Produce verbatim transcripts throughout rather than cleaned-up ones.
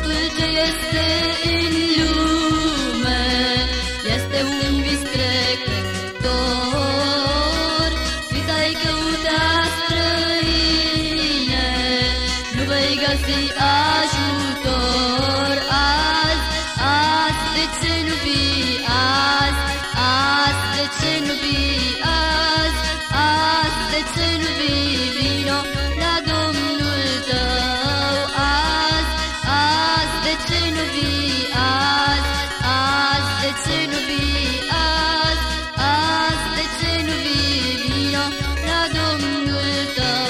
Totul ce este în lume este un vis trecător. Când ai căuta străine, nu vei găsi ajutor. Azi, azi, de ce nu vii? Azi, azi, de ce nu vii? Azi, azi, de ce nu vii? Vino la Domnul tău. Azi, azi, de ce nu vii? Azi, azi, de ce nu vii? Azi, azi, de ce nu vii? Vino la Domnul tău.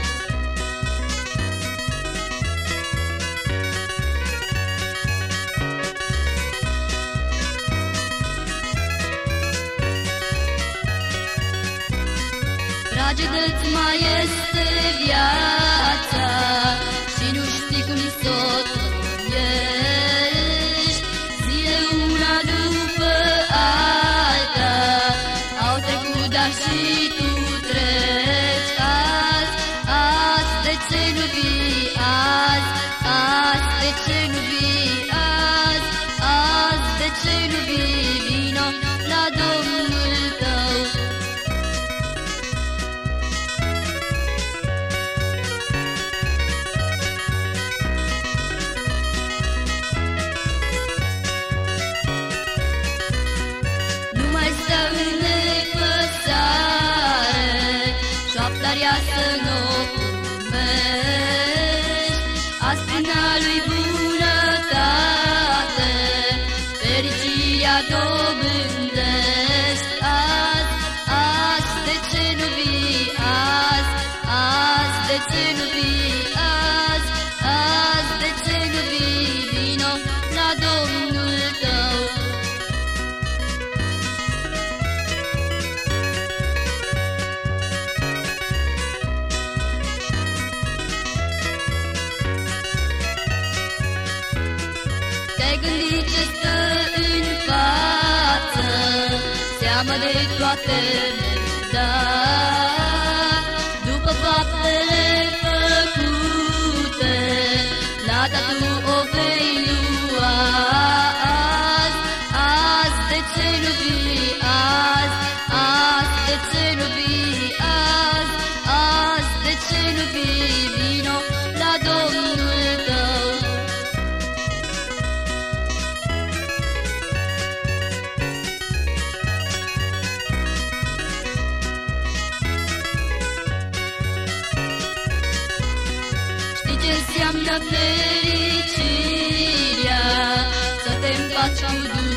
Tragedă-ți mai este viața și nu știi cum s-o trăiești. Zile una după alta au trecut, dar și tu treci. Azi, azi, de ce nu vii? Azi, azi, de ce nu vii? Azi, azi, de ce nu vii? Vino la Domnul tău. Stă în nepăsare, șoapta-ria să n-o primești. Azi prin a lui bunătate fericirea dobândești. Azi, azi, de ce nu vii? Azi, azi, de ce nu vii? Azi, azi, de ce nu vii? Vino la Domnul tău. Te-ai gândit ce stă în față, seamă de toate da. După faptele făcute, plata tu o vei lua. Azi, azi, de ce nu vii? Azi, azi, de ce nu vii? Azi, azi, de ce nu vii? Vino la Domnul tău. Înseamnă fericirea să te împaci cu Dumnezeu.